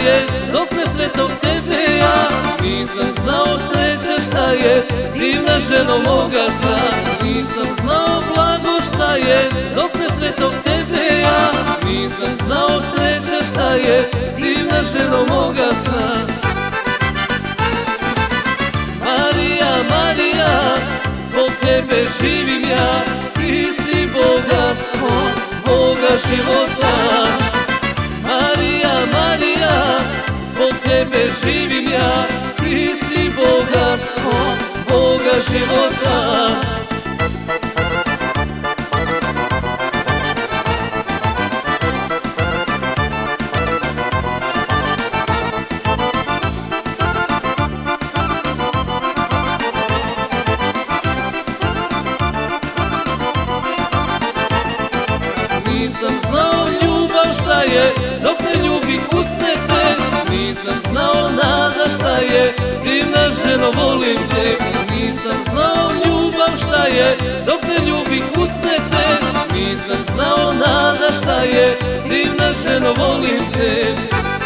je dok ne sretnog tebe ja. Nisam znao sreće šta je divna ženo moga sna. Nisam znao blago šta je dok ne sretnog tebe ja. Nisam znao sreće šta je divna ženo moga sna. Marija, Marija, zbog tebe živim ja. Ti si bogatstvo moga života. Marija, Marija, zbog tebe živim ja. Ti si bogatstvo moga života. Nisam znao ljubav šta je dok ne ljubih usnete. Nisam znao nada šta je divna ženo volim te. Nisam znao ljubav šta je dok ne ljubih usnete. Nisam znao nada šta je divna ženo volim te.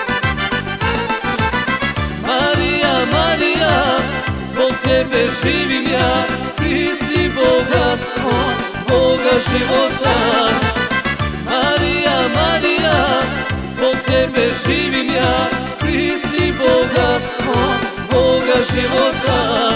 Marija, Marija, zbog tebe živim ja. Ti si bogatstvo moga života. Marija, Marija, zbog tebe živim ja. Ti si bogatstvo moga života.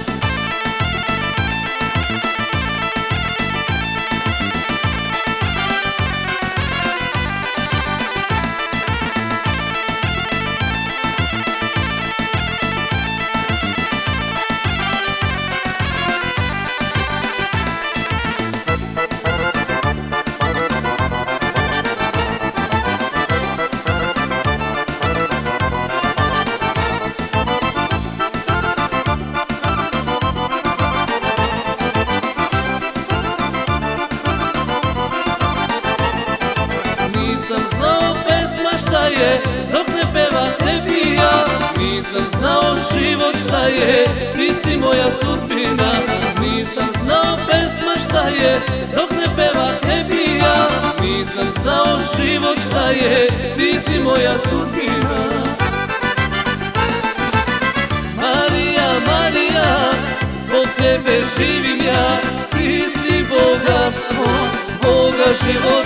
Nisam znao pesma šta je dok ne peva tebi ja. Nisam znao život šta je, ti si moja sudbina. Nisam znao pesma šta je dok ne peva tebi ja. Nisam znao život šta je, ti si moja sudbina. Marija, Marija, zbog tebe živim ja. Ti si bogatstvo moga života.